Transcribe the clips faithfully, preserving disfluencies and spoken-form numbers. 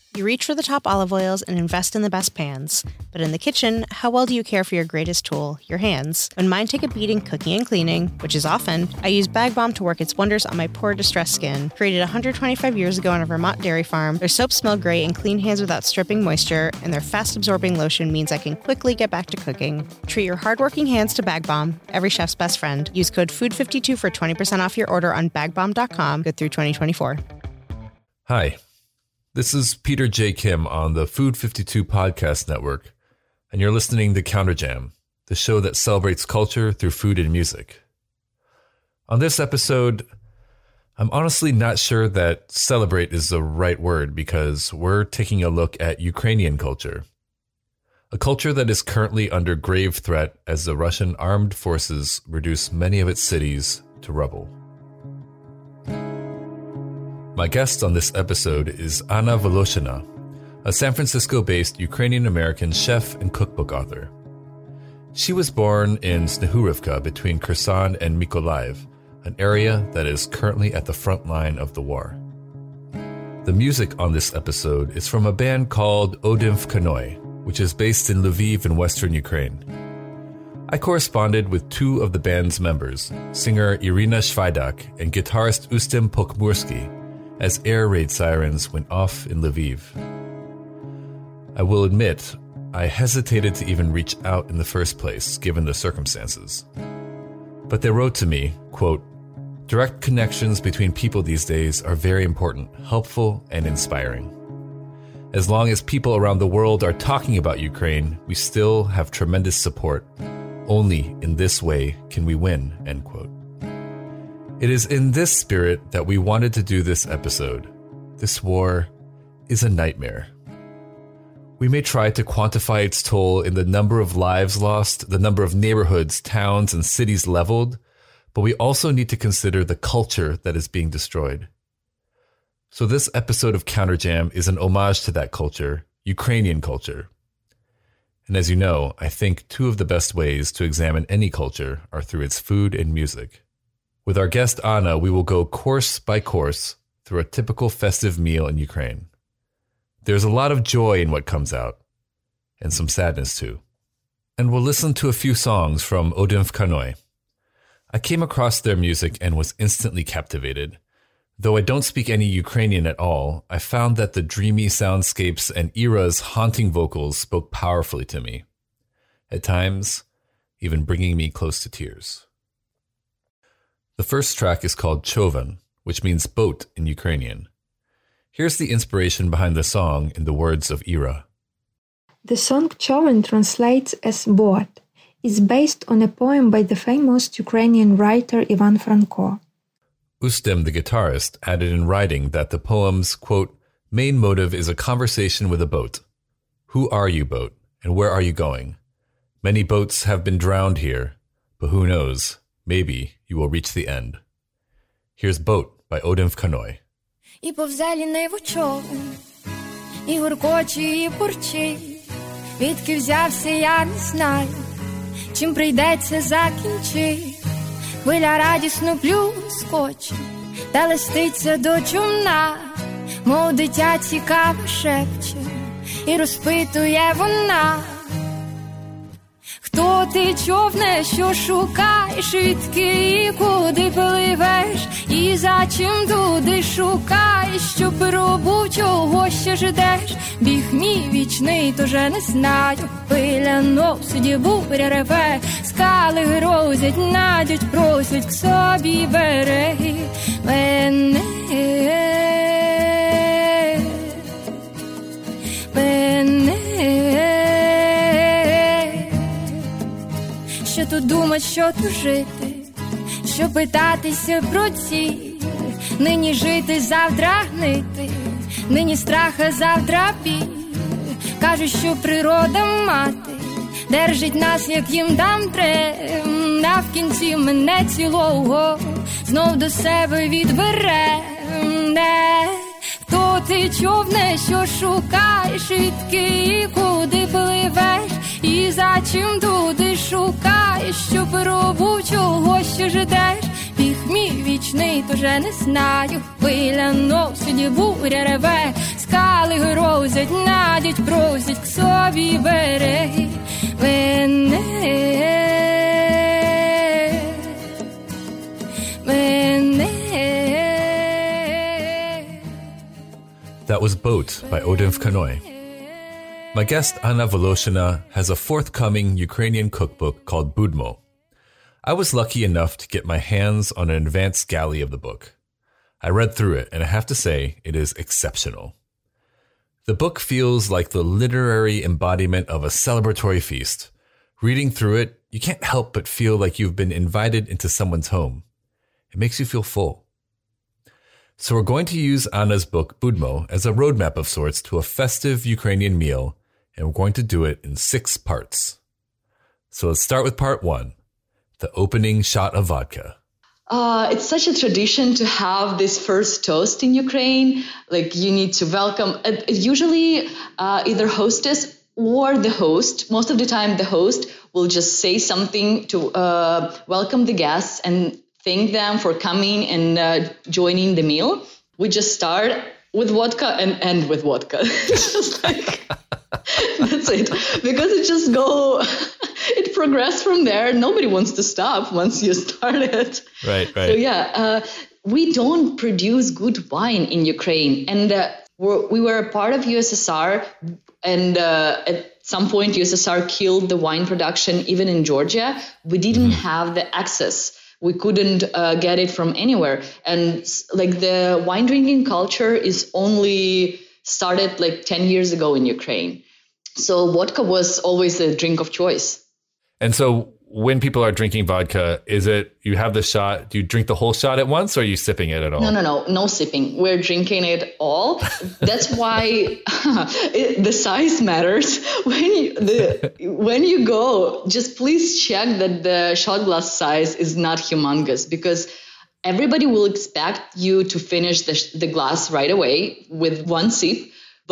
You reach for the top olive oils and invest in the best pans. But in the kitchen, how well do you care for your greatest tool, your hands? When mine take a beating cooking and cleaning, which is often, I use Bag Balm to work its wonders on my poor, distressed skin. Created one hundred twenty-five years ago on a Vermont dairy farm, their soaps smell great and clean hands without stripping moisture, and their fast-absorbing lotion means I can quickly get back to cooking. Treat your hardworking hands to Bag Balm, every chef's best friend. Use code food fifty-two for twenty percent off your order on bag balm dot com, good through twenty twenty-four. Hi. This is Peter J. Kim on the Food fifty-two Podcast Network, and you're listening to Counter Jam, the show that celebrates culture through food and music. On this episode, I'm honestly not sure that celebrate is the right word because we're taking a look at Ukrainian culture, a culture that is currently under grave threat as the Russian armed forces reduce many of its cities to rubble. My guest on this episode is Anna Voloshyna, a San Francisco-based Ukrainian-American chef and cookbook author. She was born in Snehurivka between Kherson and Mykolaiv, an area that is currently at the front line of the war. The music on this episode is from a band called Odymf Kanoi, which is based in Lviv in western Ukraine. I corresponded with two of the band's members, singer Irina Shvaidak and guitarist Ustym Pokhmursky, as air raid sirens went off in Lviv. I will admit, I hesitated to even reach out in the first place, given the circumstances. But they wrote to me, quote, "Direct connections between people these days are very important, helpful, and inspiring. As long as people around the world are talking about Ukraine, we still have tremendous support. Only in this way can we win," end quote. It is in this spirit that we wanted to do this episode. This war is a nightmare. We may try to quantify its toll in the number of lives lost, the number of neighborhoods, towns, and cities leveled, but we also need to consider the culture that is being destroyed. So this episode of Counter Jam is an homage to that culture, Ukrainian culture. And as you know, I think two of the best ways to examine any culture are through its food and music. With our guest Anna, we will go course by course through a typical festive meal in Ukraine. There's a lot of joy in what comes out, and some sadness too. And we'll listen to a few songs from Odymf Kanoi. I came across their music and was instantly captivated. Though I don't speak any Ukrainian at all, I found that the dreamy soundscapes and Ira's haunting vocals spoke powerfully to me, at times even bringing me close to tears. The first track is called Chovan, which means boat in Ukrainian. Here's the inspiration behind the song in the words of Ira. The song Chovan translates as boat, is based on a poem by the famous Ukrainian writer Ivan Franko. Ustym, the guitarist, added in writing that the poem's, quote, main motive is a conversation with a boat. Who are you, boat, and where are you going? Many boats have been drowned here, but who knows? Maybe you will reach the end. Here's Boat by Odymf Kanoi. І повзе ліниву човен, і гуркоче, і бурчить. Відки взявся, я не знаю, чим прийдеться закінчить. Хвиля радісно плюскоче, та листиться до човна, мов дитя цікаво шепче, і розпитує вона. Хто ти, човне, що шукаєш, відки і куди пливеш, і за чим туди шукаєш, що пробув, чого ще ждеш? Біг мій вічний, то же не знаю, хвиля носить, буря реве, скали грозять, надять, просять к собі береги мене. Мене. Що тут думать, що тут жити, що питатися про ціль, нині жити, завтра гнити, нині страха, завтра біль. Кажуть, що природа мати держить нас, як їм дам трем, а в кінці мене цілого знов до себе відбере. Хто ти, човне, що шукаєш, відки і куди пливеш, і за чим туди шукаєш, що пробув, чого ще ждеш? Біг мій вічний, то же не знаю, хвиля носить, буря реве, скали грозять, просить, просить к собі бери мене, мене. That was Boat by Odin Kanoi. My guest Anna Voloshina has a forthcoming Ukrainian cookbook called Budmo. I was lucky enough to get my hands on an advanced galley of the book. I read through it, and I have to say, it is exceptional. The book feels like the literary embodiment of a celebratory feast. Reading through it, you can't help but feel like you've been invited into someone's home. It makes you feel full. So we're going to use Anna's book, Budmo, as a roadmap of sorts to a festive Ukrainian meal, and we're going to do it in six parts. So let's start with part one, the opening shot of vodka. Uh, it's such a tradition to have this first toast in Ukraine. Like you need to welcome, uh, usually uh, either hostess or the host. Most of the time the host will just say something to uh, welcome the guests and thank them for coming and uh, joining the meal. We just start with vodka and end with vodka. It's just like, that's it. Because it just go, it progressed from there. Nobody wants to stop once you start it. Right, right. So yeah, uh, we don't produce good wine in Ukraine. And uh, we're, we were a part of U S S R. And uh, at some point, U S S R killed the wine production, even in Georgia. We didn't mm-hmm. have the access. We couldn't uh, get it from anywhere. And like the wine drinking culture is only started like ten years ago in Ukraine. So vodka was always the drink of choice. And so when people are drinking vodka, is it you have the shot, do you drink the whole shot at once or are you sipping it at all? No, no, no, no sipping. We're drinking it all. That's why it, the size matters. When you, the, when you go, just please check that the shot glass size is not humongous because everybody will expect you to finish the, the glass right away with one sip.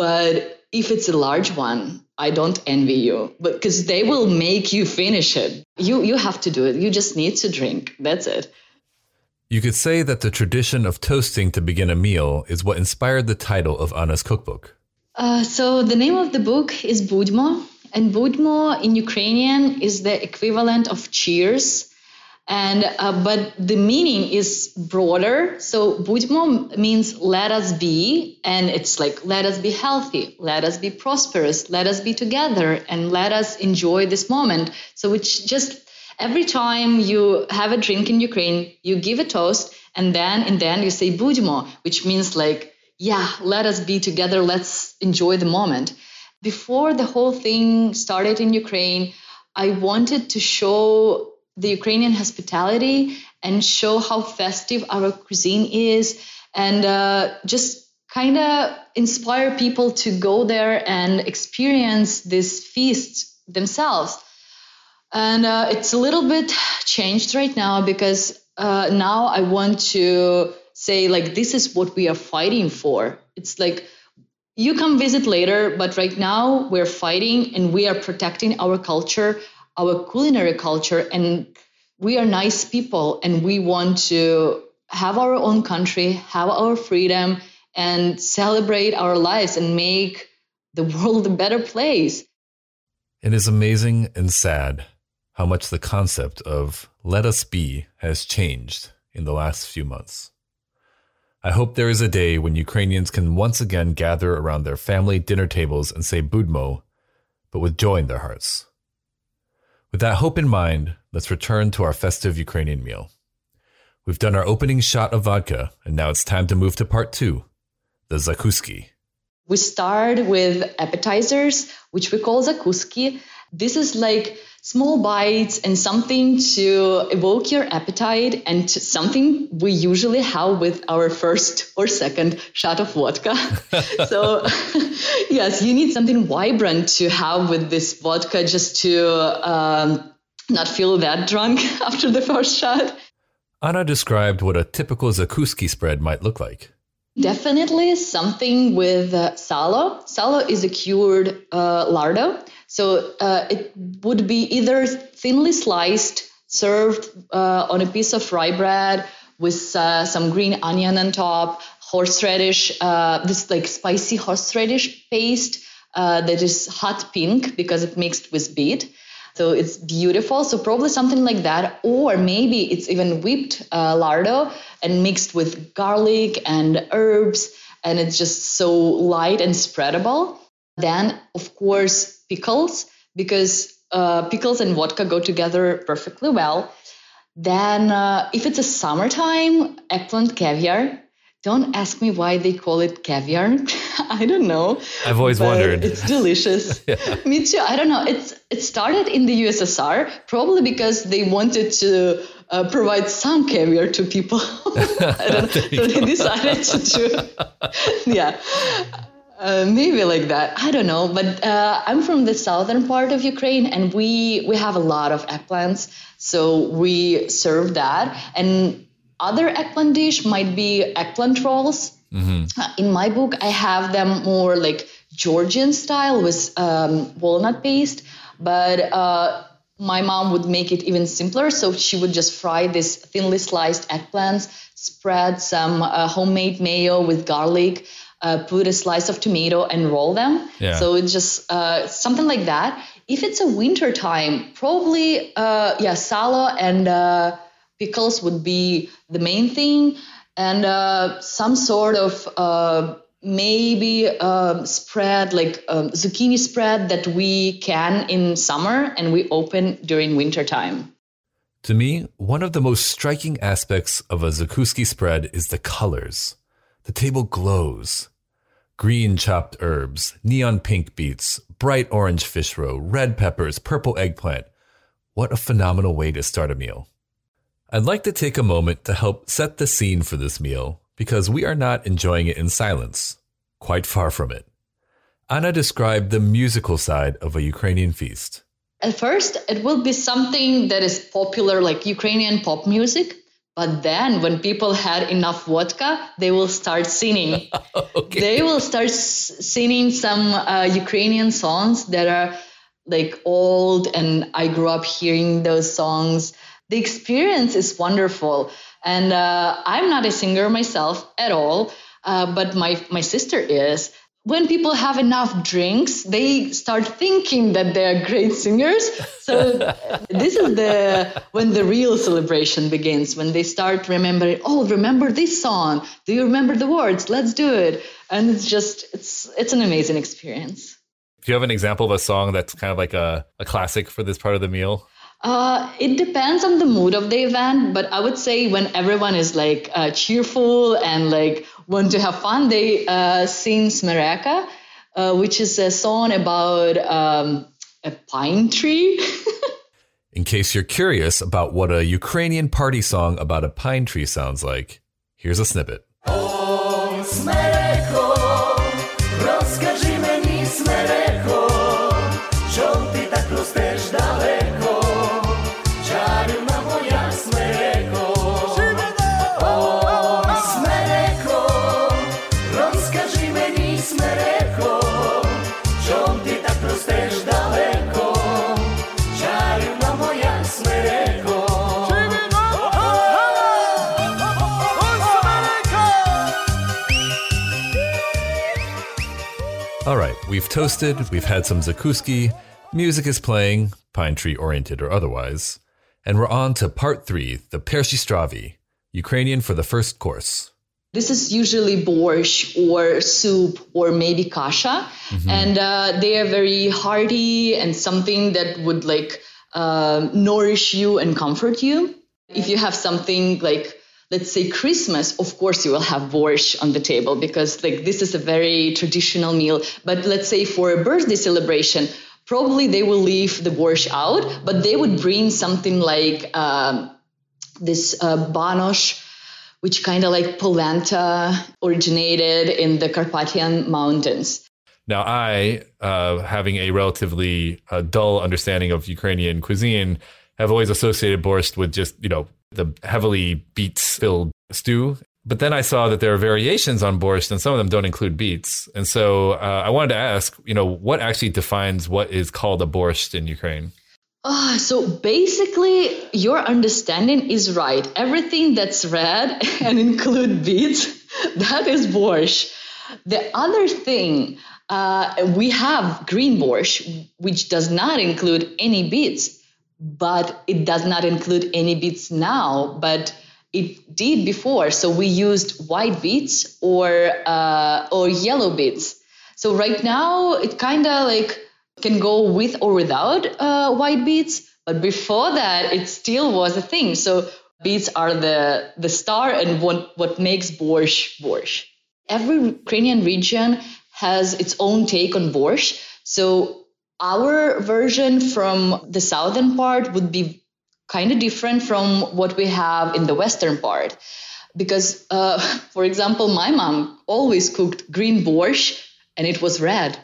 But if it's a large one, I don't envy you, but because they will make you finish it. You you have to do it. You just need to drink. That's it. You could say that the tradition of toasting to begin a meal is what inspired the title of Anna's cookbook. Uh, so the name of the book is Budmo, and Budmo in Ukrainian is the equivalent of cheers. And uh, but the meaning is broader. So Budmo means let us be, and it's like let us be healthy, let us be prosperous, let us be together, and let us enjoy this moment. So it's just every time you have a drink in Ukraine, you give a toast, and then and then you say Budmo, which means like yeah, let us be together, let's enjoy the moment. Before the whole thing started in Ukraine, I wanted to show the Ukrainian hospitality and show how festive our cuisine is and uh, just kind of inspire people to go there and experience this feast themselves. And uh, it's a little bit changed right now because uh, now I want to say like, this is what we are fighting for. It's like, you come visit later, but right now we're fighting and we are protecting our culture, our culinary culture, and we are nice people and we want to have our own country, have our freedom, and celebrate our lives and make the world a better place. It is amazing and sad how much the concept of let us be has changed in the last few months. I hope there is a day when Ukrainians can once again gather around their family dinner tables and say Budmo, but with joy in their hearts. With that hope in mind, let's return to our festive Ukrainian meal. We've done our opening shot of vodka, and now it's time to move to part two, the zakuski. We start with appetizers, which we call zakuski. This is like small bites and something to evoke your appetite and something we usually have with our first or second shot of vodka. So yes, you need something vibrant to have with this vodka just to um, not feel that drunk after the first shot. Anna described what a typical zakuski spread might look like. Definitely something with uh, salo. Salo is a cured uh, lardo. So uh, it would be either thinly sliced, served uh, on a piece of rye bread with uh, some green onion on top, horseradish, uh, this like spicy horseradish paste, uh, that is hot pink because it mixed with beet. So it's beautiful. So probably something like that. Or maybe it's even whipped uh, lardo and mixed with garlic and herbs. And it's just so light and spreadable. Then, of course, pickles, because uh, pickles and vodka go together perfectly well. Then uh, if it's a summertime, eggplant caviar. Don't ask me why they call it caviar. I don't know. I've always wondered. It's delicious. Yeah. Me too. I don't know. It's it started in the U S S R, probably because they wanted to uh, provide some caviar to people. I don't know. So they decided to do, yeah, uh, maybe like that. I don't know. But uh, I'm from the southern part of Ukraine, and we we have a lot of eggplants, so we serve that. And other eggplant dish might be eggplant rolls. Mm-hmm. Uh, in my book, I have them more like Georgian style with um, walnut paste, but uh, my mom would make it even simpler. So she would just fry these thinly sliced eggplants, spread some uh, homemade mayo with garlic, uh, put a slice of tomato and roll them. Yeah. So it's just uh, something like that. If it's a winter time, probably, uh, yeah, salo and uh, pickles would be the main thing, and uh, some sort of uh, maybe uh, spread, like um, zucchini spread that we can in summer and we open during winter time. To me, one of the most striking aspects of a zakouski spread is the colors. The table glows. Green chopped herbs, neon pink beets, bright orange fish roe, red peppers, purple eggplant. What a phenomenal way to start a meal. I'd like to take a moment to help set the scene for this meal because we are not enjoying it in silence. Quite far from it. Anna described the musical side of a Ukrainian feast. At first, it will be something that is popular, like Ukrainian pop music. But then when people had enough vodka, they will start singing. Okay. They will start s- singing some uh, Ukrainian songs that are like old, and I grew up hearing those songs. The experience is wonderful. And uh, I'm not a singer myself at all, uh, but my, my sister is. When people have enough drinks, they start thinking that they're great singers. So this is the when the real celebration begins, when they start remembering, oh, remember this song. Do you remember the words? Let's do it. And it's just, it's it's an amazing experience. Do you have an example of a song that's kind of like a, a classic for this part of the meal? Uh, it depends on the mood of the event, but I would say when everyone is like uh, cheerful and like want to have fun, they uh, sing Smereka, uh, which is a song about um, a pine tree. In case you're curious about what a Ukrainian party song about a pine tree sounds like, here's a snippet. Oh, Smereko, rozkaži meni Smereko, čom ty tak rosteš daleko. All right, we've toasted, we've had some zakouski, music is playing, pine tree oriented or otherwise, and we're on to part three, the pershi stravi, Ukrainian for the first course. This is usually borscht or soup or maybe kasha, mm-hmm. and uh, they are very hearty and something that would like uh, nourish you and comfort you. If you have something like, let's say Christmas, of course you will have borscht on the table because like this is a very traditional meal. But let's say for a birthday celebration, probably they will leave the borscht out, but they would bring something like um, this uh, banosh, which kind of like polenta originated in the Carpathian Mountains. Now I, uh, having a relatively uh, dull understanding of Ukrainian cuisine, have always associated borscht with just, you know, the heavily beets-filled stew. But then I saw that there are variations on borscht, and some of them don't include beets. And so uh, I wanted to ask, you know, what actually defines what is called a borscht in Ukraine? Oh, so basically, your understanding is right. Everything that's red and include beets, that is borscht. The other thing Uh, we have green borscht, which does not include any beets, but it does not include any beets now, but it did before. So we used white beets or uh, or yellow beets. So right now it kind of like can go with or without uh, white beets, but before that it still was a thing. So beets are the the star and what what makes borscht borscht. Every Ukrainian region has its own take on borscht. So our version from the southern part would be kind of different from what we have in the western part. Because, uh, for example, my mom always cooked green borscht and it was red.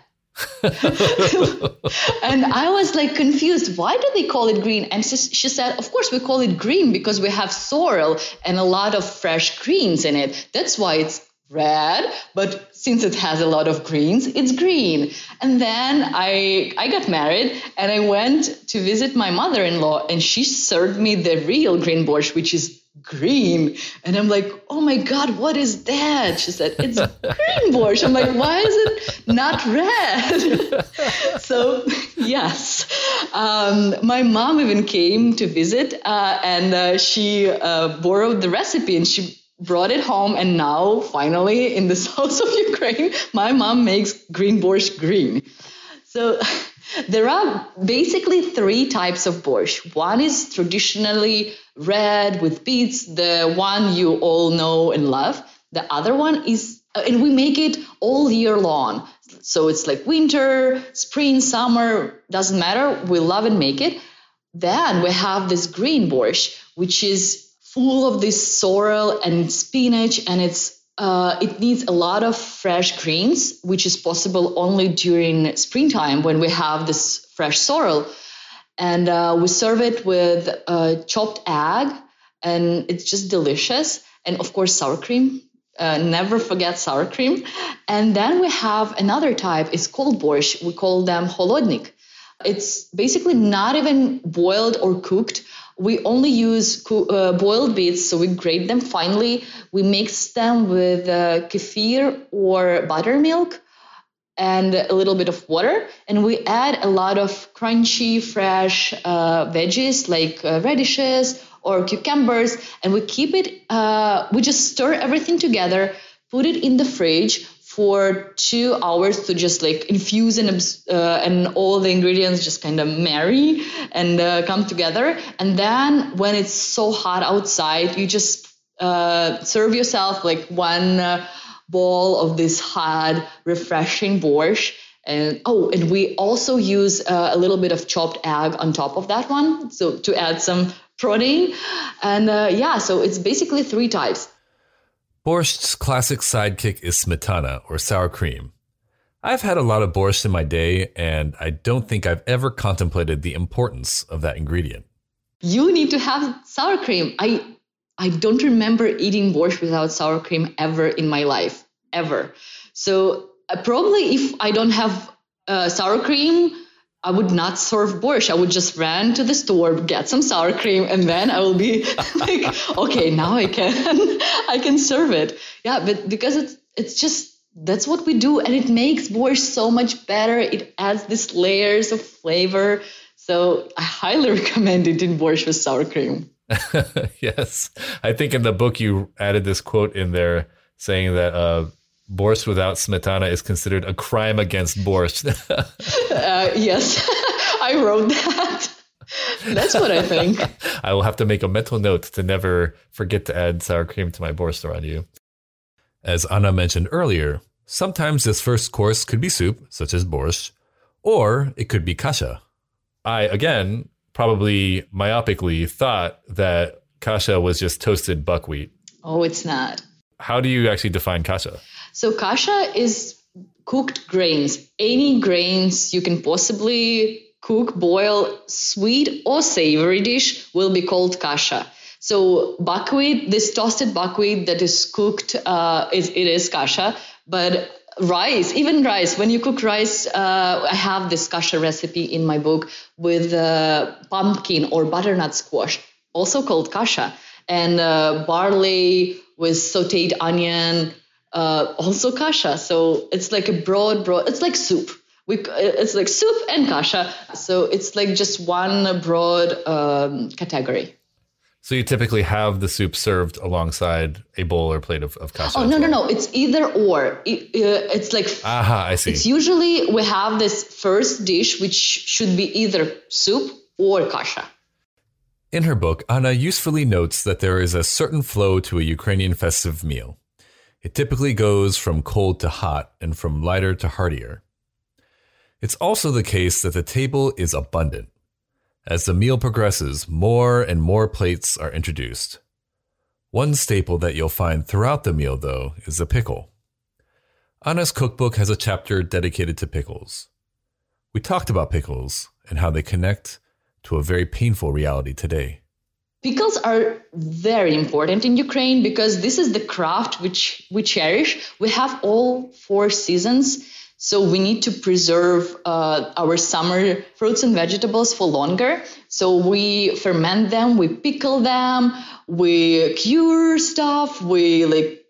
And I was like confused. Why do they call it green? And she, she said, of course, we call it green because we have sorrel and a lot of fresh greens in it. That's why it's red, but since it has a lot of greens, it's green. And then I I got married and I went to visit my mother-in-law and she served me the real green borscht, which is green. And I'm like, oh my God, what is that? She said, it's green borscht. I'm like, why is it not red? So yes, um, my mom even came to visit uh, and uh, she uh, borrowed the recipe and she brought it home, and now finally in the south of Ukraine, my mom makes green borscht green. So there are basically three types of borscht. One is traditionally red with beets, the one you all know and love. The other one is, and we make it all year long. So it's like winter, spring, summer, doesn't matter. We love and make it. Then we have this green borscht, which is full of this sorrel and spinach, and it's uh, it needs a lot of fresh greens, which is possible only during springtime when we have this fresh sorrel. And uh, we serve it with uh, chopped egg, and it's just delicious. And of course, sour cream. Uh, never forget sour cream. And then we have another type. It's called borscht. We call them holodnik. It's basically not even boiled or cooked. We only use co- uh, boiled beets, so we grate them finely. We mix them with uh, kefir or buttermilk and a little bit of water. And we add a lot of crunchy, fresh uh, veggies like uh, radishes or cucumbers. And we keep it, uh, we just stir everything together, put it in the fridge for two hours to just like infuse and uh, and all the ingredients just kind of marry and uh, come together. And then when it's so hot outside, you just uh, serve yourself like one uh, bowl of this hot, refreshing borscht. And oh, and we also use uh, a little bit of chopped egg on top of that one, so to add some protein. And uh, yeah, so it's basically three types. Borscht's classic sidekick is smetana, or sour cream. I've had a lot of borscht in my day, and I don't think I've ever contemplated the importance of that ingredient. You need to have sour cream. I I don't remember eating borscht without sour cream ever in my life, ever. So uh, probably if I don't have uh, sour cream, I would not serve borscht. I would just run to the store, get some sour cream, and then I will be like, okay, now I can I can serve it. Yeah, but because it's it's just, that's what we do, and it makes borscht so much better. It adds these layers of flavor. So I highly recommend it in borscht with sour cream. Yes. I think in the book you added this quote in there saying that uh, borscht without smetana is considered a crime against borscht. uh, yes, I wrote that. That's what I think. I will have to make a mental note to never forget to add sour cream to my borscht around you. As Anna mentioned earlier, sometimes this first course could be soup, such as borscht, or it could be kasha. I, again, probably myopically thought that kasha was just toasted buckwheat. Oh, it's not. How do you actually define kasha? So kasha is cooked grains. Any grains you can possibly cook, boil, sweet or savory dish will be called kasha. So buckwheat, this toasted buckwheat that is cooked, uh, is it is kasha. But rice, even rice, when you cook rice, uh, I have this kasha recipe in my book with uh, pumpkin or butternut squash, also called kasha, and uh, barley with sautéed onion, uh, also kasha. So it's like a broad, broad, it's like soup. We, it's like soup and kasha. So it's like just one broad um, category. So you typically have the soup served alongside a bowl or plate of, of kasha? Oh, no, well. no, no. It's either or. It, uh, it's like... Aha, I see. It's usually we have this first dish, which should be either soup or kasha. In her book, Anna usefully notes that there is a certain flow to a Ukrainian festive meal. It typically goes from cold to hot and from lighter to heartier. It's also the case that the table is abundant. As the meal progresses, more and more plates are introduced. One staple that you'll find throughout the meal, though, is a pickle. Anna's cookbook has a chapter dedicated to pickles. We talked about pickles and how they connect to a very painful reality today. Pickles are very important in Ukraine because this is the craft which we cherish. We have all four seasons. So we need to preserve uh, our summer fruits and vegetables for longer. So we ferment them, we pickle them, we cure stuff, we like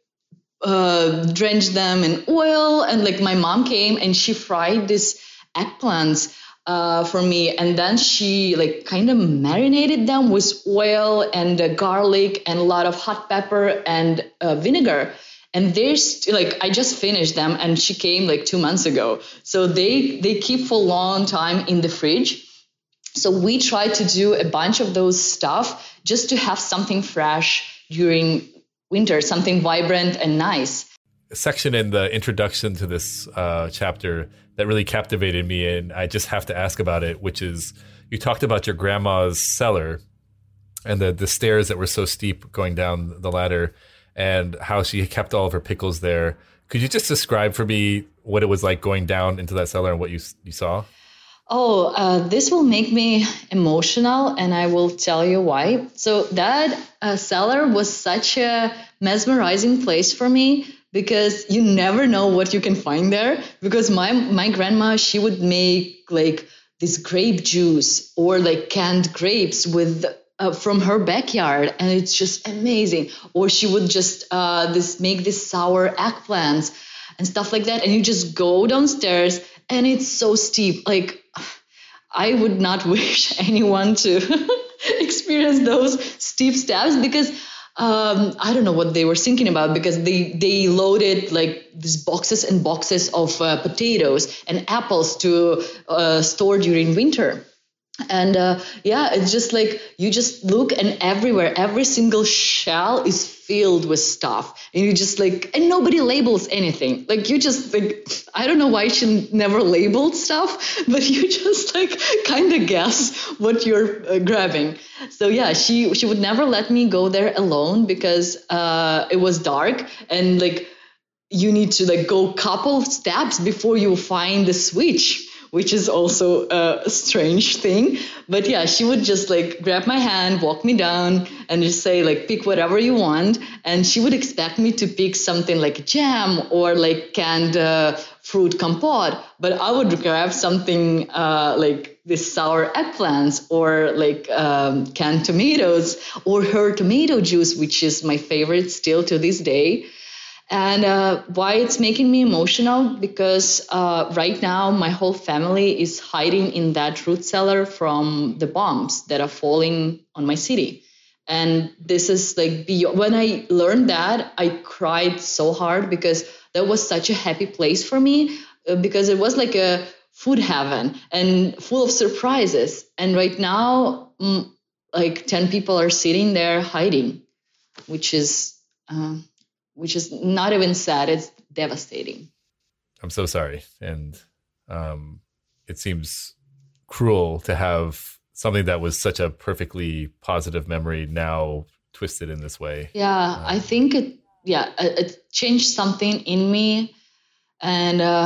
uh, drench them in oil. And like my mom came and she fried these eggplants uh, for me. And then she like kind of marinated them with oil and uh, garlic and a lot of hot pepper and uh, vinegar. And they're st- like, I just finished them and she came like two months ago. So they, they keep for a long time in the fridge. So we try to do a bunch of those stuff just to have something fresh during winter, something vibrant and nice. A section in the introduction to this uh, chapter that really captivated me, and I just have to ask about it, which is you talked about your grandma's cellar and the, the stairs that were so steep going down the ladder, and how she kept all of her pickles there. Could you just describe for me what it was like going down into that cellar and what you you saw? Oh, uh, this will make me emotional, and I will tell you why. So that uh, cellar was such a mesmerizing place for me because you never know what you can find there. Because my my grandma, she would make like this grape juice or like canned grapes with Uh, from her backyard, and it's just amazing. Or she would just uh, this make this sour eggplants and stuff like that, and you just go downstairs, and it's so steep. Like I would not wish anyone to experience those steep steps because um, I don't know what they were thinking about because they they loaded like these boxes and boxes of uh, potatoes and apples to uh, store during winter. And uh, yeah, it's just like you just look and everywhere, every single shell is filled with stuff. And you just like, and nobody labels anything. Like you just like, I don't know why she never labeled stuff, but you just like kind of guess what you're uh, grabbing. So yeah, she, she would never let me go there alone because uh, it was dark and like you need to like go a couple of steps before you find the switch, which is also a strange thing. But yeah, she would just like grab my hand, walk me down and just say like, pick whatever you want. And she would expect me to pick something like jam or like canned uh, fruit compote. But I would grab something uh, like this sour eggplants or like um, canned tomatoes or her tomato juice, which is my favorite still to this day. And uh, why it's making me emotional, because uh, right now my whole family is hiding in that root cellar from the bombs that are falling on my city. And this is like, beyond, when I learned that, I cried so hard because that was such a happy place for me, uh, because it was like a food heaven and full of surprises. And right now, mm, like ten people are sitting there hiding, which is... Uh, which is not even sad, it's devastating. I'm so sorry. And um, it seems cruel to have something that was such a perfectly positive memory now twisted in this way. Yeah, um, I think it, yeah, it changed something in me. And uh,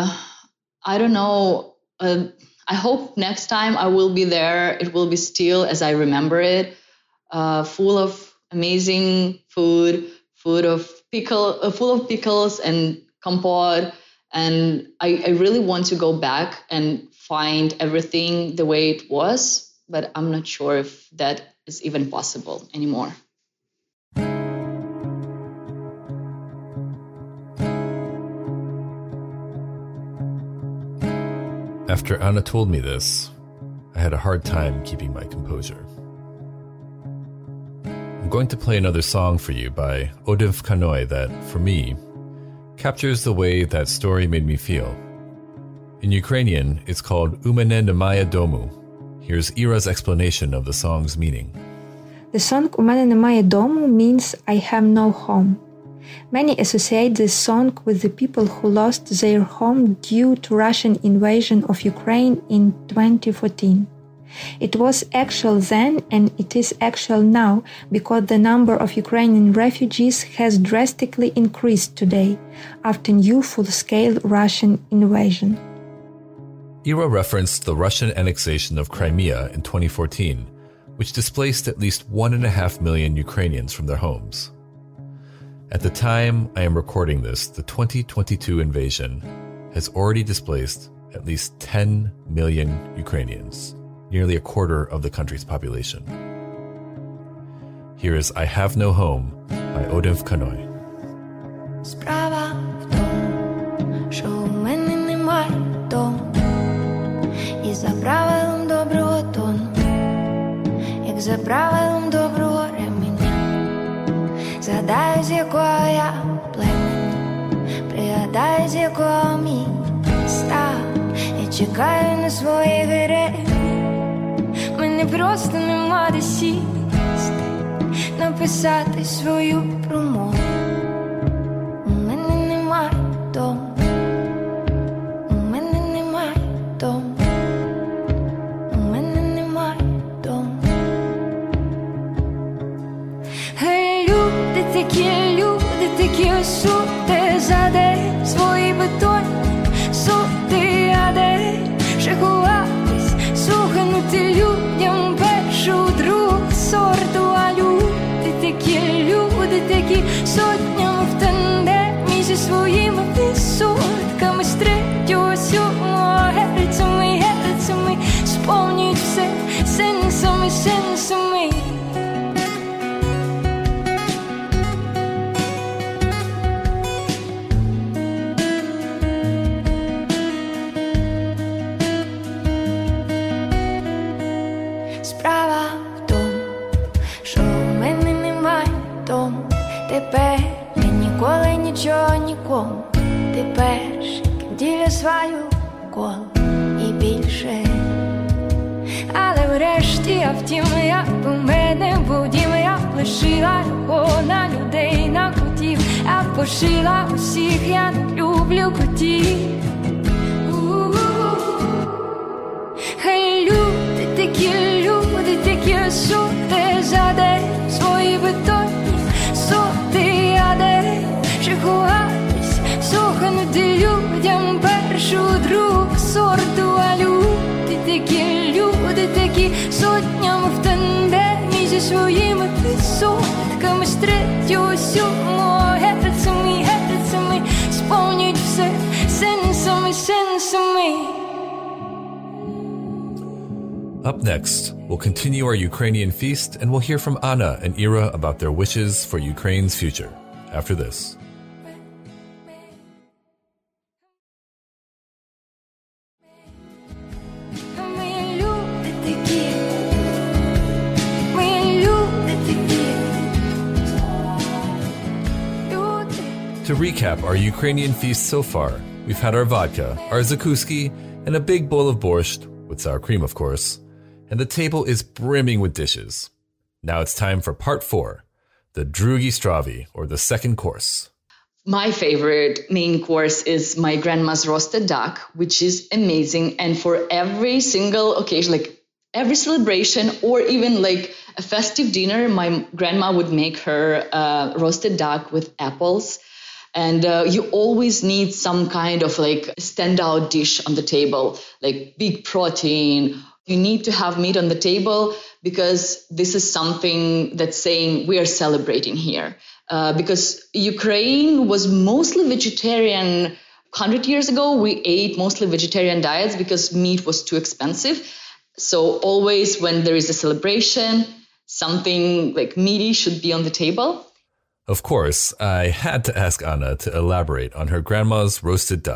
I don't know, uh, I hope next time I will be there, it will be still as I remember it, uh, full of amazing food, food of pickle, uh, full of pickles and compote. And I, I really want to go back and find everything the way it was, but I'm not sure if that is even possible anymore. After Anna told me this, I had a hard time keeping my composure. I'm going to play another song for you by Odin Kanoi that, for me, captures the way that story made me feel. In Ukrainian, it's called U Mene Nemaya Domu. Here's Ira's explanation of the song's meaning. The song U Mene Nemaya Domu means I have no home. Many associate this song with the people who lost their home due to Russian invasion of Ukraine in twenty fourteen. It was actual then and it is actual now because the number of Ukrainian refugees has drastically increased today after new full-scale Russian invasion. Ira referenced the Russian annexation of Crimea in twenty fourteen, which displaced at least one and a half million Ukrainians from their homes. At the time I am recording this, the twenty twenty-two invasion has already displaced at least ten million Ukrainians, nearly a quarter of the country's population. Here is I Have No Home by Odin Kanoi. Справа в тому, що у мене немає дому, і за правилом доброго тону, як за правилом доброго ременя, згадаю, з якого я племені, пригадаю, з якого міста, я чекаю на свої гереї. Мене просто нема де сісти, написати свою промову. У мене немає дому, у мене немає дому, у мене немає дому. Гей, люди такі, люди такі, сути за день свої бетонні сути, а де ще ховатись, суханути людям першу, другу сорту, а люди такі, люди такі, сотнями в тандемі зі своїми відсотками з третього, сьомого герцями, герцями сповнюють все сенсами, сенсами. Справа в тому, що у мене немає дому. Тепер я ніколи нічого нікому. Ти перший, ким ділю свою колу і більше. Але врешті, а втім, як би в мене був дім, я б лишила його на людей, на котів. Я б пошила усіх, я не люблю котів. Хай люди такі, люди такі, сути за день свої бетонні соти, а де ще ховатись, суханути людям першу, другу сорту, а люди такі, люди такі, сотнями в тандемі зі своїми відсотками з третього, сьомого герцями, герцями сповнюють все сенсами, сенсами. Up next, we'll continue our Ukrainian feast and we'll hear from Anna and Ira about their wishes for Ukraine's future. After this. To recap our Ukrainian feast so far, we've had our vodka, our zakuski, and a big bowl of borscht, with sour cream of course, and the table is brimming with dishes. Now it's time for part four, the drugi stravi, or the second course. My favorite main course is my grandma's roasted duck, which is amazing. And for every single occasion, like every celebration or even like a festive dinner, my grandma would make her uh, roasted duck with apples. And uh, you always need some kind of like standout dish on the table, like big protein. You need to have meat on the table because this is something that's saying we are celebrating here. Uh, because Ukraine was mostly vegetarian. one hundred years ago, we ate mostly vegetarian diets because meat was too expensive. So always when there is a celebration, something like meaty should be on the table. Of course, I had to ask Anna to elaborate on her grandma's roasted duck.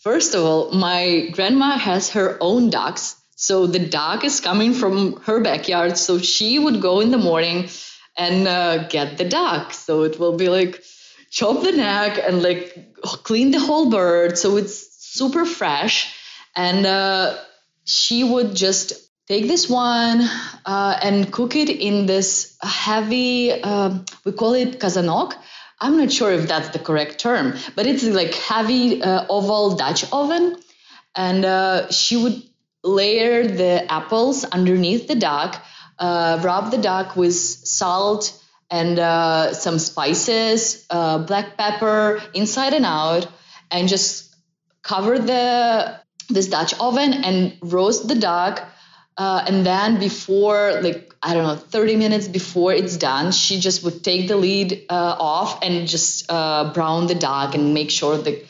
First of all, my grandma has her own ducks. So the duck is coming from her backyard. So she would go in the morning and uh, get the duck. So it will be like chop the neck and like clean the whole bird. So it's super fresh. And uh, she would just take this one uh, and cook it in this heavy, uh, we call it kazanok. I'm not sure if that's the correct term, but it's like heavy uh, oval Dutch oven. And uh, she would layer the apples underneath the duck, uh, rub the duck with salt and uh, some spices, uh, black pepper inside and out, and just cover the this Dutch oven and roast the duck. Uh, and then before, like, I don't know, thirty minutes before it's done, she just would take the lid uh, off and just uh, brown the duck and make sure the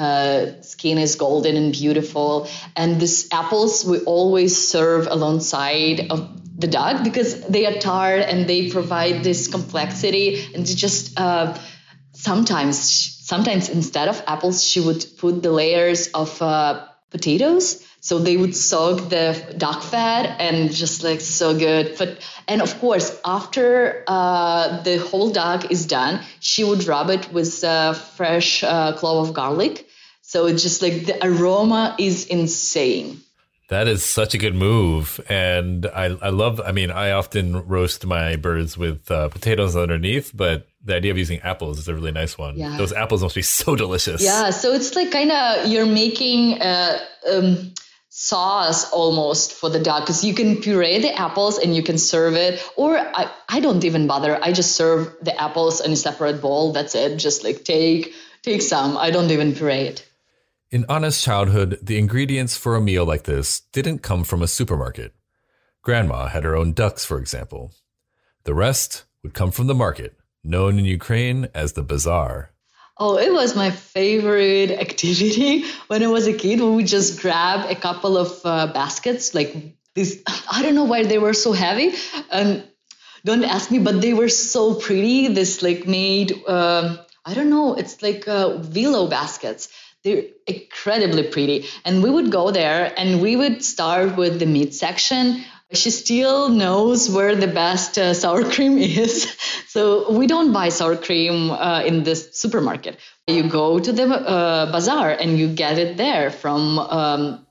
uh, skin is golden and beautiful. And these apples we always serve alongside of the duck because they are tart and they provide this complexity. And just uh, sometimes, sometimes instead of apples, she would put the layers of uh, potatoes. So they would soak the duck fat and just like so good. But and of course, after uh, the whole duck is done, she would rub it with uh, fresh uh, clove of garlic. So it's just like the aroma is insane. That is such a good move. And I, I love, I mean, I often roast my birds with uh, potatoes underneath, but the idea of using apples is a really nice one. Yeah. Those apples must be so delicious. Yeah. So it's like kind of you're making uh, um, sauce almost for the duck because you can puree the apples and you can serve it. Or I, I don't even bother. I just serve the apples in a separate bowl. That's it. Just like take, take some. I don't even puree it. In Anna's childhood, the ingredients for a meal like this didn't come from a supermarket. Grandma had her own ducks, for example. The rest would come from the market, known in Ukraine as the bazaar. Oh, it was my favorite activity when I was a kid. We would just grab a couple of uh, baskets, like these. I don't know why they were so heavy. And don't ask me, but they were so pretty. This like made, um, I don't know, it's like uh, willow baskets. They're incredibly pretty. And we would go there and we would start with the meat section. She still knows where the best uh, sour cream is. So we don't buy sour cream uh, in the supermarket. You go to the uh, bazaar and you get it there from um,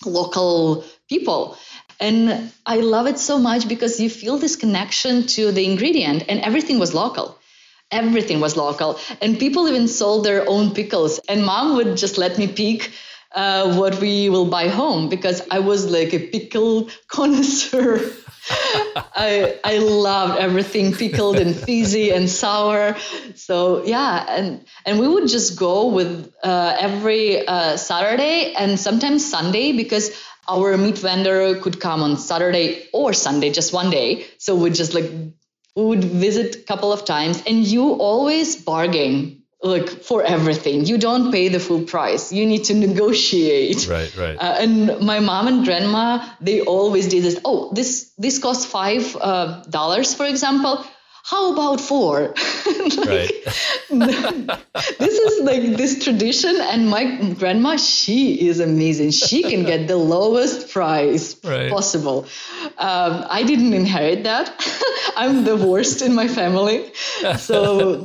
local people. And I love it so much because you feel this connection to the ingredient and everything was local. Everything was local. And people even sold their own pickles. And mom would just let me pick uh, what we will buy home because I was like a pickle connoisseur. I I loved everything pickled and fizzy and sour. So yeah, and, and we would just go with uh, every uh, Saturday and sometimes Sunday because our meat vendor could come on Saturday or Sunday, just one day. So we just like we would visit a couple of times and you always bargain like for everything. You don't pay the full price. You need to negotiate. Right, right. Uh, and my mom and grandma, they always did this. Oh, this this costs five uh, dollars, for example. How about four? Like, right. This is like this tradition. And my grandma, she is amazing. She can get the lowest price right. possible. Um, I didn't inherit that. I'm the worst in my family. So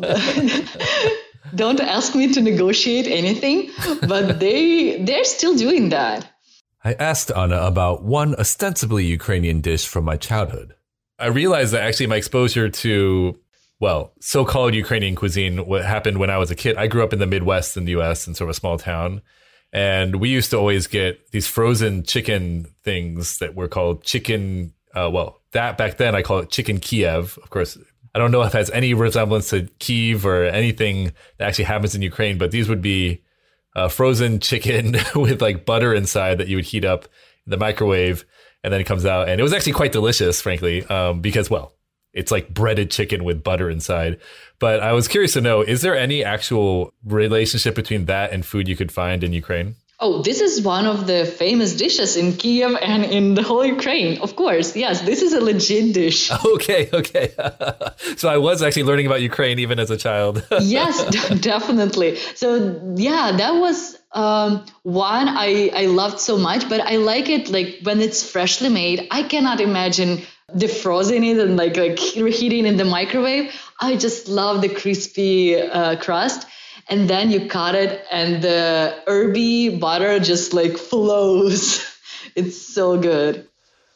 don't ask me to negotiate anything, but they, they're still doing that. I asked Anna about one ostensibly Ukrainian dish from my childhood. I realized that actually my exposure to, well, so-called Ukrainian cuisine what happened when I was a kid. I grew up in the Midwest in the U S in sort of a small town. And we used to always get these frozen chicken things that were called chicken, uh, well, that back then I call it chicken Kiev. Of course, I don't know if it has any resemblance to Kyiv or anything that actually happens in Ukraine, but these would be uh, frozen chicken with like butter inside that you would heat up in the microwave. And then it comes out. And it was actually quite delicious, frankly, um, because, well, it's like breaded chicken with butter inside. But I was curious to know, is there any actual relationship between that and food you could find in Ukraine? Oh, this is one of the famous dishes in Kyiv and in the whole Ukraine. Of course. Yes, this is a legit dish. Okay, okay. So I was actually learning about Ukraine even as a child. Yes, d- definitely. So, yeah, that was um, one I, I loved so much, but I like it like when it's freshly made. I cannot imagine defrosting it and like, like reheating in the microwave. I just love the crispy uh, crust. And then you cut it and the herby butter just like flows. It's so good.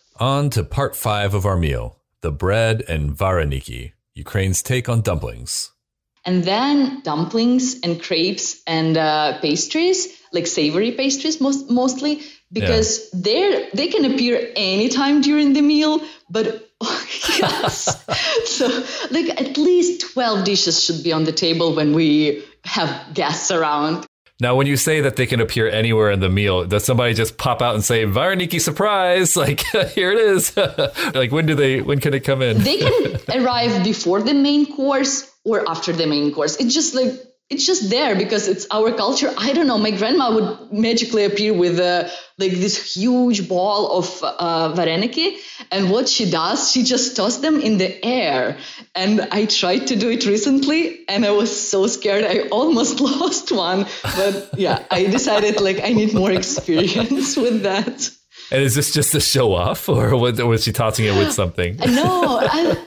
On to part five of our meal, the bread and vareniki, Ukraine's take on dumplings. And then dumplings and crepes and uh, pastries, like savory pastries most, mostly, because yeah. they're they can appear anytime during the meal, but oh, yes. So like at least twelve dishes should be on the table when we have guests around. Now, when you say that they can appear anywhere in the meal, does somebody just pop out and say, vareniki surprise? Like, here it is. Like, when do they, when can it come in? They can arrive before the main course or after the main course. It's just like, it's just there because it's our culture. I don't know. My grandma would magically appear with uh, like this huge ball of uh, vareniki. And what she does, she just tosses them in the air. And I tried to do it recently and I was so scared. I almost lost one. But yeah, I decided like I need more experience with that. And is this just a show off or was she tossing it with something? No, I...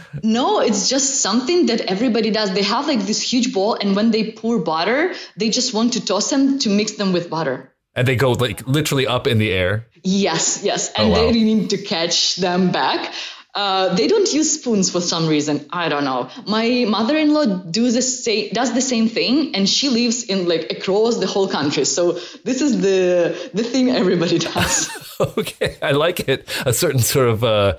No, it's just something that everybody does. They have like this huge bowl and when they pour butter, they just want to toss them to mix them with butter. And they go like literally up in the air? Yes, yes. And oh, wow. they need to catch them back. Uh, they don't use spoons for some reason. I don't know. My mother-in-law do the same, does the same thing, and she lives in like across the whole country. So this is the the thing everybody does. Okay, I like it. A certain sort of uh,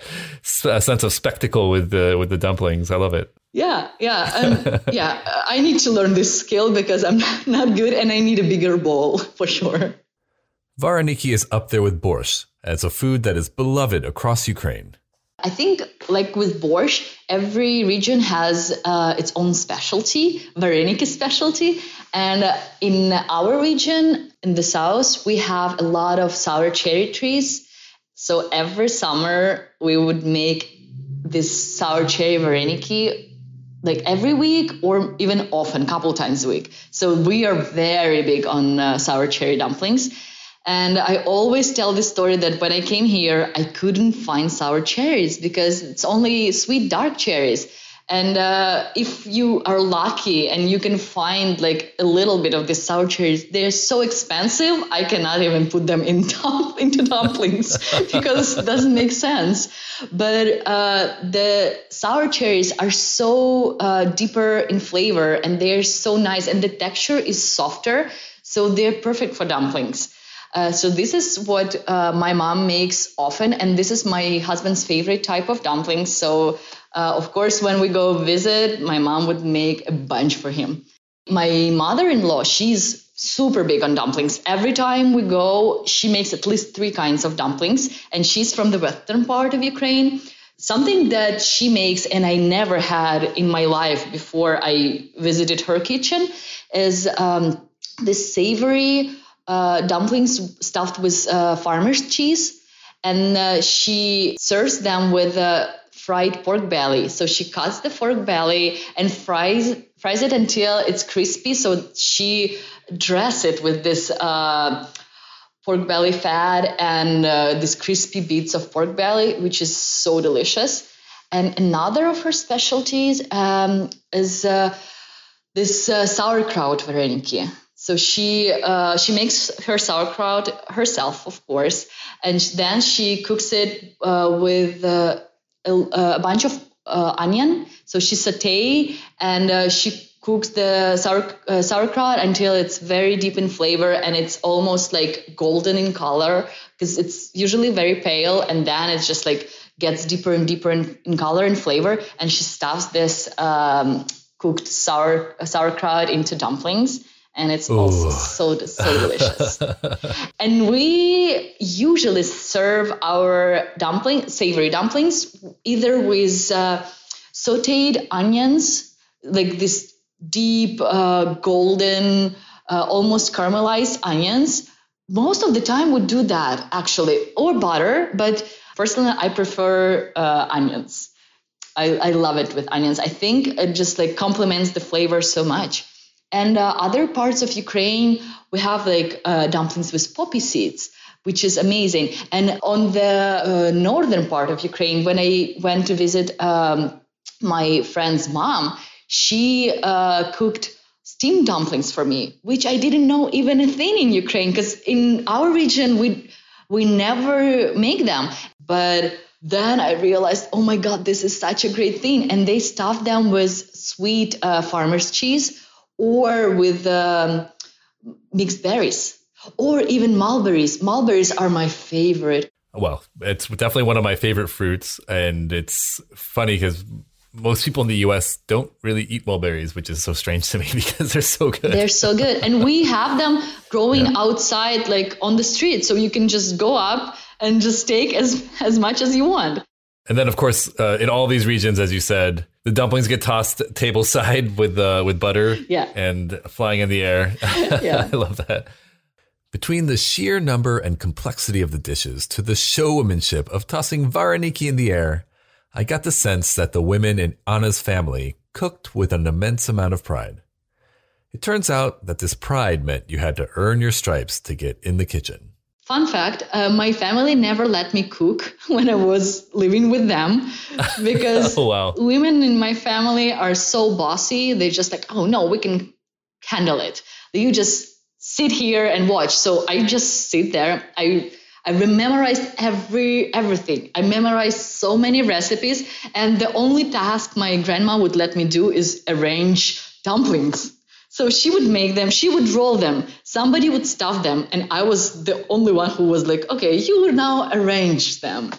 a sense of spectacle with the with the dumplings. I love it. Yeah, yeah, um, yeah. I need to learn this skill because I'm not good, and I need a bigger bowl for sure. Vareniki is up there with borscht as a food that is beloved across Ukraine. I think like with borscht, every region has uh, its own specialty, vareniki specialty. And uh, in our region, in the south, we have a lot of sour cherry trees. So every summer we would make this sour cherry vareniki like every week or even often, a couple times a week. So we are very big on uh, sour cherry dumplings. And I always tell this story that when I came here, I couldn't find sour cherries because it's only sweet dark cherries. And uh, if you are lucky and you can find like a little bit of the sour cherries, they're so expensive, I cannot even put them in dump, into dumplings because it doesn't make sense. But uh, the sour cherries are so uh, deeper in flavor and they're so nice and the texture is softer. So they're perfect for dumplings. Uh, so this is what uh, my mom makes often, and this is my husband's favorite type of dumplings. So, uh, of course, when we go visit, my mom would make a bunch for him. My mother-in-law, she's super big on dumplings. Every time we go, she makes at least three kinds of dumplings, and she's from the western part of Ukraine. Something that she makes, and I never had in my life before I visited her kitchen, is um, this savory Uh, dumplings stuffed with uh, farmer's cheese, and uh, she serves them with uh, fried pork belly. So she cuts the pork belly and fries fries it until it's crispy. So she dress it with this uh, pork belly fat and uh, these crispy bits of pork belly, which is so delicious. And another of her specialties um, is uh, this uh, sauerkraut vareniki. So she uh, she makes her sauerkraut herself, of course, and then she cooks it uh, with uh, a, a bunch of uh, onion. So she saute and uh, she cooks the sour, uh, sauerkraut until it's very deep in flavor and it's almost like golden in color because it's usually very pale, and then it just like gets deeper and deeper in, in color and flavor. And she stuffs this um, cooked sour sauerkraut into dumplings. And it's Ooh. also so, so delicious. And we usually serve our dumpling, savory dumplings, either with uh, sauteed onions, like this deep, uh, golden, uh, almost caramelized onions. Most of the time we do that, actually, or butter. But personally, I prefer uh, onions. I, I love it with onions. I think it just like complements the flavor so much. And uh, other parts of Ukraine, we have like uh, dumplings with poppy seeds, which is amazing. And on the uh, northern part of Ukraine, when I went to visit um, my friend's mom, she uh, cooked steamed dumplings for me, which I didn't know even a thing in Ukraine, because in our region, we we never make them. But then I realized, oh my God, this is such a great thing. And they stuff them with sweet uh, farmer's cheese or with um, mixed berries or even mulberries. Mulberries are my favorite. Well, it's definitely one of my favorite fruits. And it's funny because most people in the U S don't really eat mulberries, which is so strange to me because they're so good. They're so good. And we have them growing yeah. outside, like on the street. So you can just go up and just take as, as much as you want. And then, of course, uh, in all these regions, as you said, the dumplings get tossed table side with uh, with butter yeah. and flying in the air. Yeah. I love that. Between the sheer number and complexity of the dishes to the showmanship of tossing vareniki in the air, I got the sense that the women in Anna's family cooked with an immense amount of pride. It turns out that this pride meant you had to earn your stripes to get in the kitchen. Fun fact, uh, my family never let me cook when I was living with them because oh, wow. women in my family are so bossy. They're just like, oh, no, we can handle it. You just sit here and watch. So I just sit there. I I memorized every everything. I memorized so many recipes. And the only task my grandma would let me do is arrange dumplings. So she would make them, she would roll them, somebody would stuff them, and I was the only one who was like, okay, you will now arrange them.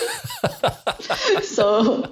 So,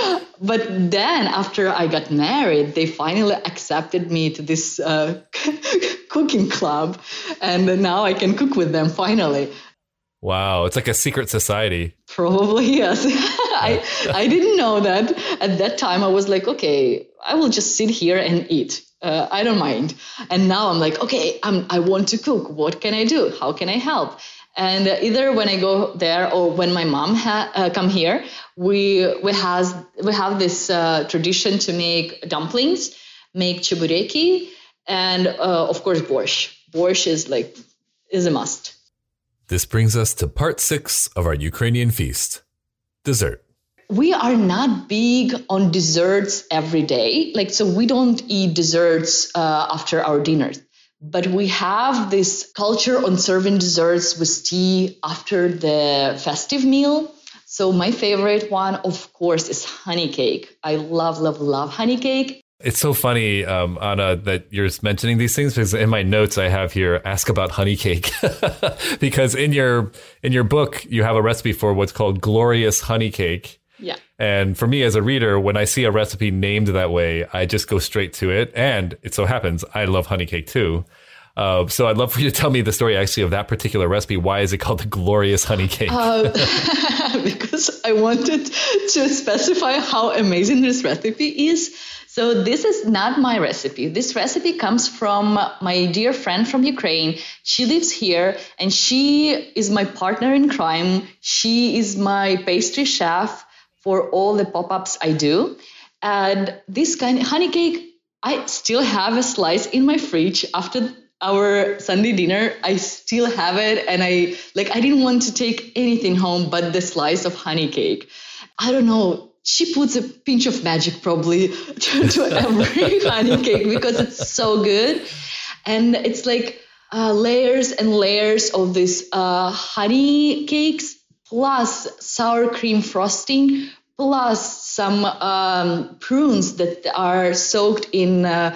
but then after I got married, they finally accepted me to this uh, cooking club, and now I can cook with them finally. Wow, it's like a secret society. Probably, yes. I, I didn't know that. At that time, I was like, okay, I will just sit here and eat. Uh, I don't mind. And now I'm like, okay, I'm, I want to cook. What can I do? How can I help? And uh, either when I go there or when my mom ha- uh, come here, we we has we have this uh, tradition to make dumplings, make chubureki, and uh, of course borscht. Borscht is like is a must. This brings us to part six of our Ukrainian feast, dessert. We are not big on desserts every day. Like, so we don't eat desserts uh, after our dinners. But we have this culture on serving desserts with tea after the festive meal. So my favorite one, of course, is honey cake. I love, love, love honey cake. It's so funny, um, Anna, that you're mentioning these things because in my notes I have here, ask about honey cake. Because in your in your book, you have a recipe for what's called glorious honey cake. Yeah. And for me as a reader, when I see a recipe named that way, I just go straight to it. And it so happens, I love honey cake too. Uh, so I'd love for you to tell me the story actually of that particular recipe. Why is it called the glorious honey cake? Uh, because I wanted to specify how amazing this recipe is. So this is not my recipe. This recipe comes from my dear friend from Ukraine. She lives here and she is my partner in crime. She is my pastry chef for all the pop-ups I do. And this kind of honey cake, I still have a slice in my fridge after our Sunday dinner. I still have it. And I like, I didn't want to take anything home but the slice of honey cake. I don't know. She puts a pinch of magic probably to, to every honey cake because it's so good. And it's like uh, layers and layers of this uh, honey cakes plus sour cream frosting, plus some um, prunes that are soaked in uh,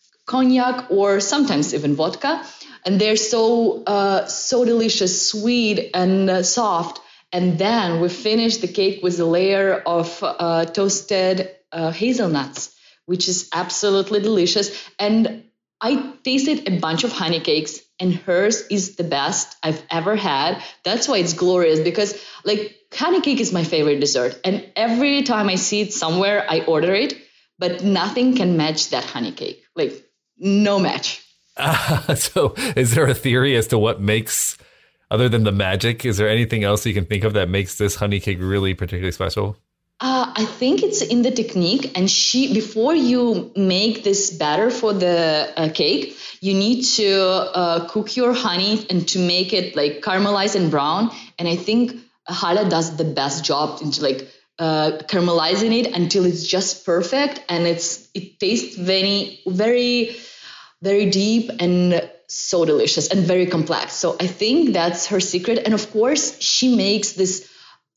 cognac or sometimes even vodka. And they're so, uh, so delicious, sweet and uh, soft. And then we finish the cake with a layer of uh, toasted uh, hazelnuts, which is absolutely delicious. And I tasted a bunch of honey cakes, and hers is the best I've ever had. That's why it's glorious, because like honey cake is my favorite dessert. And every time I see it somewhere, I order it, but nothing can match that honey cake. Like no match. Uh, so is there a theory as to what makes... Other than the magic, is there anything else you can think of that makes this honey cake really particularly special? Uh, I think it's in the technique. And she, before you make this batter for the uh, cake, you need to uh, cook your honey and to make it like caramelized and brown. And I think Hala does the best job into like uh, caramelizing it until it's just perfect, and it's it tastes very, very, very deep and so delicious and very complex. So I think that's her secret. And of course, she makes this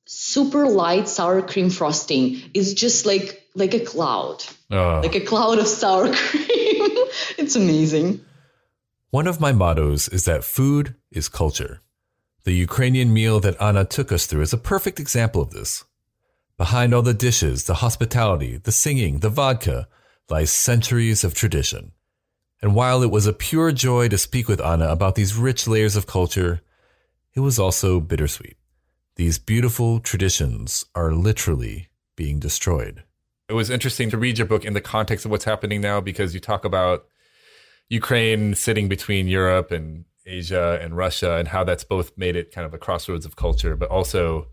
super light sour cream frosting. It's just like like a cloud, oh. like a cloud of sour cream. It's amazing. One of my mottos is that food is culture. The Ukrainian meal that Anna took us through is a perfect example of this. Behind all the dishes, the hospitality, the singing, the vodka, lies centuries of tradition. And while it was a pure joy to speak with Anna about these rich layers of culture, it was also bittersweet. These beautiful traditions are literally being destroyed. It was interesting to read your book in the context of what's happening now, because you talk about Ukraine sitting between Europe and Asia and Russia, and how that's both made it kind of a crossroads of culture, but also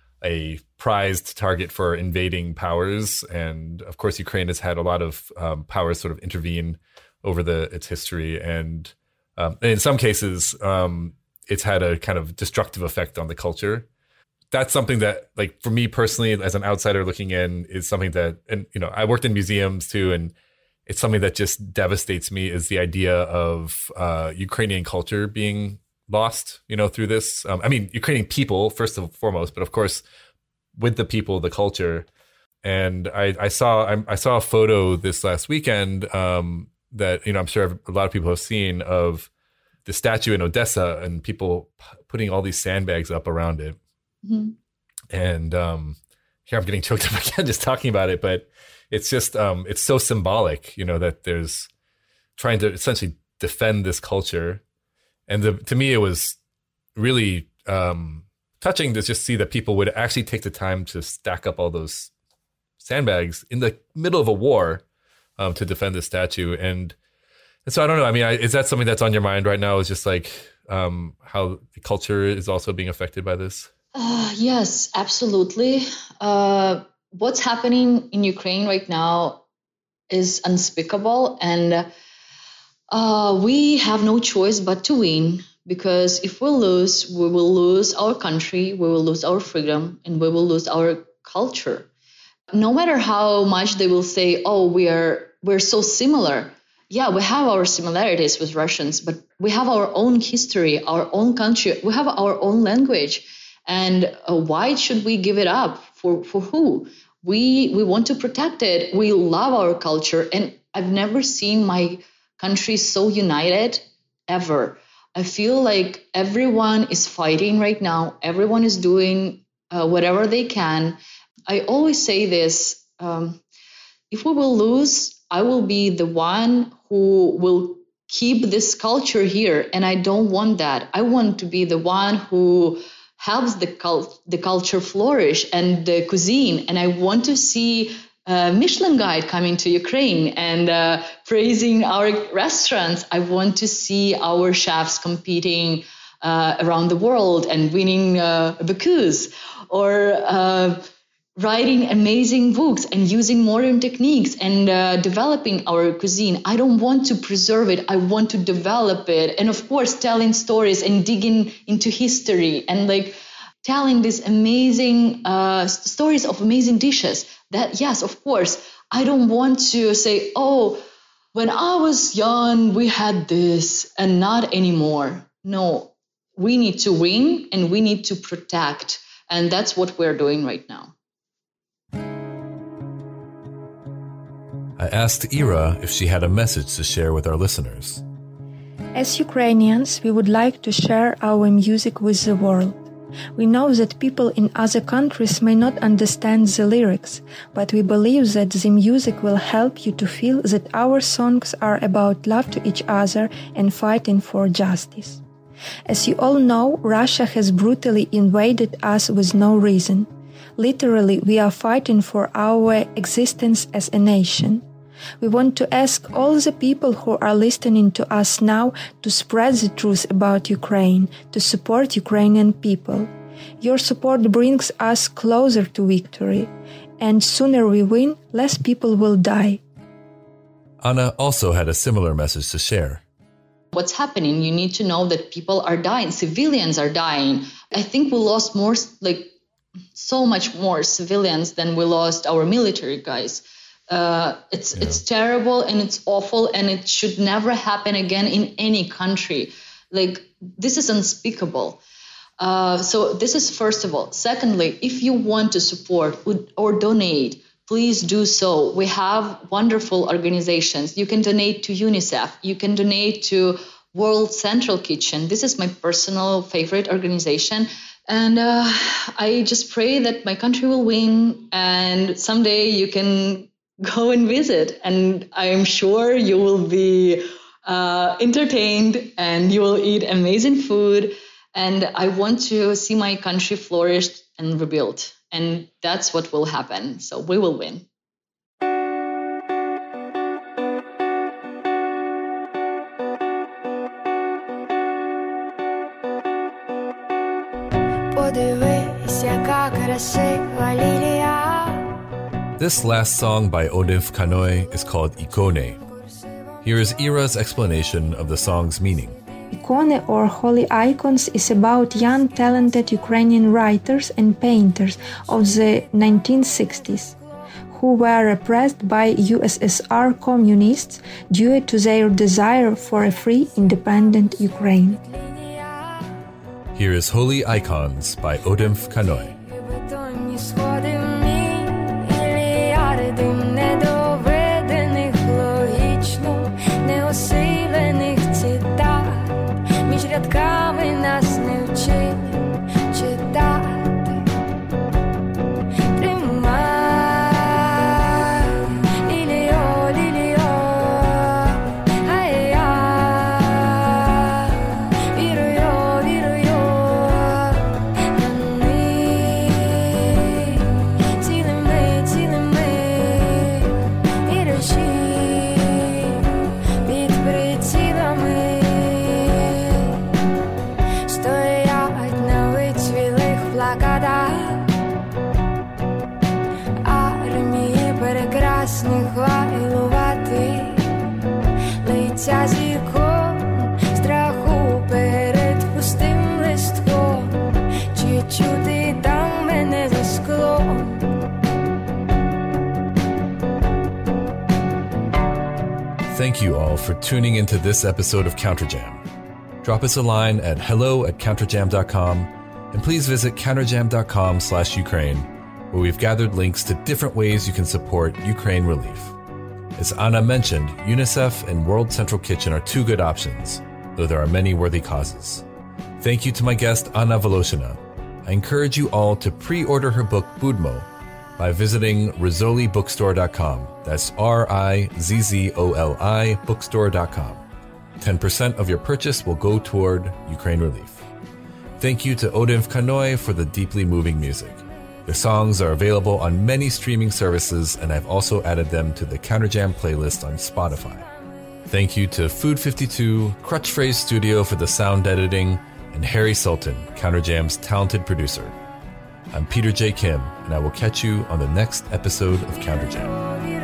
a prized target for invading powers. And of course, Ukraine has had a lot of um, powers sort of intervene over the its history. And, um, and in some cases, um, it's had a kind of destructive effect on the culture. That's something that, like, for me personally, as an outsider looking in, is something that, and, you know, I worked in museums too, and it's something that just devastates me, is the idea of uh, Ukrainian culture being lost, you know, through this. Um, I mean, Ukrainian people, first and foremost, but of course, with the people, the culture. And I, I saw I, I saw a photo this last weekend um, that, you know, I'm sure a lot of people have seen, of the statue in Odessa and people p- putting all these sandbags up around it. Mm-hmm. And um, here I'm getting choked up again just talking about it, but it's just, um, it's so symbolic, you know, that there's trying to essentially defend this culture. And the, to me, it was really um, touching to just see that people would actually take the time to stack up all those sandbags in the middle of a war um, to defend this statue. And, and so I don't know. I mean, I, is that something that's on your mind right now? Is just like um, how the culture is also being affected by this? Uh, yes, absolutely. Uh, what's happening in Ukraine right now is unspeakable. And uh, we have no choice but to win, because if we lose, we will lose our country, we will lose our freedom, and we will lose our culture. No matter how much they will say, oh, we are we're so similar. Yeah, we have our similarities with Russians, but we have our own history, our own country, we have our own language. And uh, why should we give it up? For, for who? We we want to protect it. We love our culture. And I've never seen my country so united ever. I feel like everyone is fighting right now. Everyone is doing uh, whatever they can. I always say this, um, if we will lose, I will be the one who will keep this culture here. And I don't want that. I want to be the one who helps the cult, the culture flourish and the cuisine. And I want to see a Michelin guide coming to Ukraine and uh, praising our restaurants. I want to see our chefs competing uh, around the world and winning uh, Bocuse, or uh, writing amazing books and using modern techniques and uh, developing our cuisine. I don't want to preserve it. I want to develop it. And of course, telling stories and digging into history and like telling these amazing uh, stories of amazing dishes. That, yes, of course, I don't want to say, oh, when I was young, we had this and not anymore. No, we need to win and we need to protect. And that's what we're doing right now. I asked Ira if she had a message to share with our listeners. As Ukrainians, we would like to share our music with the world. We know that people in other countries may not understand the lyrics, but we believe that the music will help you to feel that our songs are about love to each other and fighting for justice. As you all know, Russia has brutally invaded us with no reason. Literally, we are fighting for our existence as a nation. We want to ask all the people who are listening to us now to spread the truth about Ukraine, to support Ukrainian people. Your support brings us closer to victory. and sooner we win, less people will die. Anna also had a similar message to share. What's happening? You need to know that people are dying, civilians are dying. I think we lost more, like so much more civilians than we lost our military guys. Uh, it's yeah. it's terrible and it's awful and it should never happen again in any country. Like, this is unspeakable. Uh, so this is first of all. Secondly, if you want to support or donate, please do so. We have wonderful organizations. You can donate to UNICEF. You can donate to World Central Kitchen. This is my personal favorite organization. And uh, I just pray that my country will win and someday you can go and visit. And I'm sure you will be uh, entertained and you will eat amazing food. And I want to see my country flourish and rebuild. And that's what will happen. So we will win. This last song by Odinf Kanoi is called Ikone. Here is Ira's explanation of the song's meaning. Ikone, or Holy Icons, is about young talented Ukrainian writers and painters of the nineteen sixties who were repressed by U S S R communists due to their desire for a free, independent Ukraine. Here is Holy Icons by Odinf Kanoi. Рядками нас не вчить читати. Тримай, ліліо, ліліо, ай-я, вірую, вірую, на них цілими, цілими віруші під прицілами. Стоять на вицвілих плакатах армії прекрасних вайлуватих, лиця зірком страху перед пустим листком, чи чути там мене за склом. Thank you all for tuning into this episode of Counterjam. Drop us a line at hello at counterjam dot com, and please visit counterjam.com slash Ukraine, where we've gathered links to different ways you can support Ukraine relief. As Anna mentioned, UNICEF and World Central Kitchen are two good options, though there are many worthy causes. Thank you to my guest, Anna Voloshyna. I encourage you all to pre-order her book, Budmo, by visiting rizzoli bookstore dot com. That's R I Z Z O L I bookstore dot com. ten percent of your purchase will go toward Ukraine relief. Thank you to Odinf Kanoi for the deeply moving music. Their songs are available on many streaming services, and I've also added them to the Counterjam playlist on Spotify. Thank you to Food fifty-two, Crutch Phrase Studio for the sound editing, and Harry Sultan, Counterjam's talented producer. I'm Peter J. Kim, and I will catch you on the next episode of Counterjam.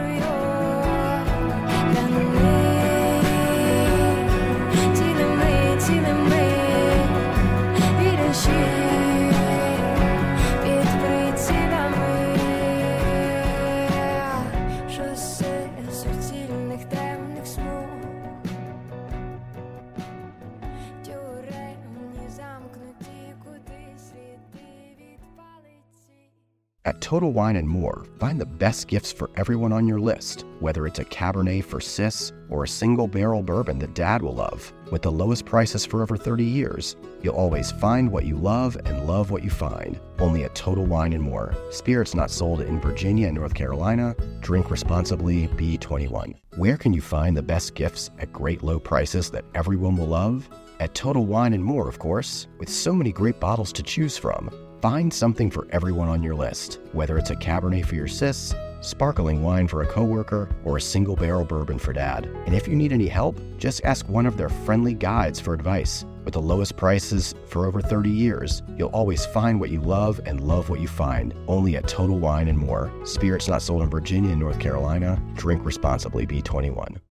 At Total Wine and More, find the best gifts for everyone on your list, whether it's a Cabernet for sis or a single barrel bourbon that Dad will love. With the lowest prices for over thirty years, you'll always find what you love and love what you find. Only at Total Wine and More. Spirits not sold in Virginia and North Carolina. Drink responsibly. B twenty-one. Where can you find the best gifts at great low prices that everyone will love? At Total Wine and More, of course, with so many great bottles to choose from. Find something for everyone on your list, whether it's a Cabernet for your sis sparkling wine for a coworker, or a single barrel bourbon for dad. And if you need any help, just ask one of their friendly guides for advice. With the lowest prices for over thirty years, you'll always find what you love and love what you find. Only at Total Wine and More. Spirits not sold in Virginia and North Carolina. Drink responsibly. B twenty-one.